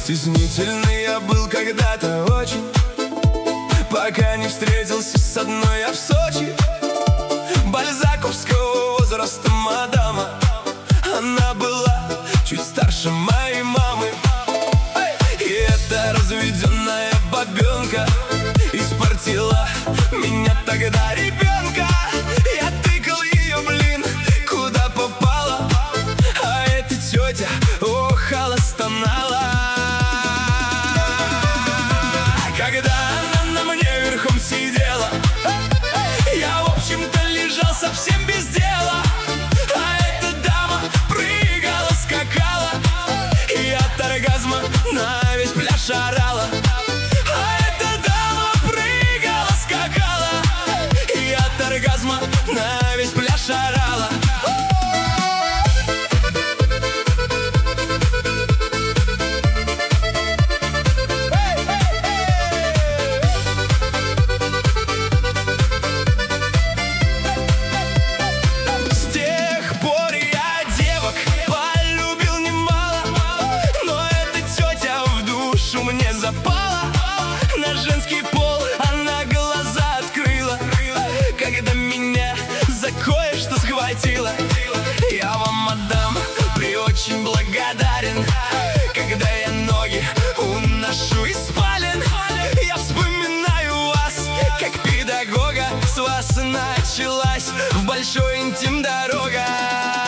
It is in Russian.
Стеснительный я был когда-то очень, пока не встретился с одной я в Сочи. Бальзаковского возраста мадама, она была чуть старше моей мамы. И эта разведенная бабенка испортила меня тогда ребенка. Я тыкал ее, блин, куда попало, а эта тетя охала, стонала. Когда она на мне верхом сидела, я, в общем-то, лежал совсем без дела. А эта дама прыгала, скакала и от оргазма на весь пляж орала. А эта дама прыгала, скакала и от оргазма на весь пляж орала. Мне запала на женский пол, она глаза открыла, когда меня за кое-что схватила. Я вам, мадам, очень благодарен, когда я ноги уношу из спален. Я вспоминаю вас, как педагога, с вас началась в большой интим дорога.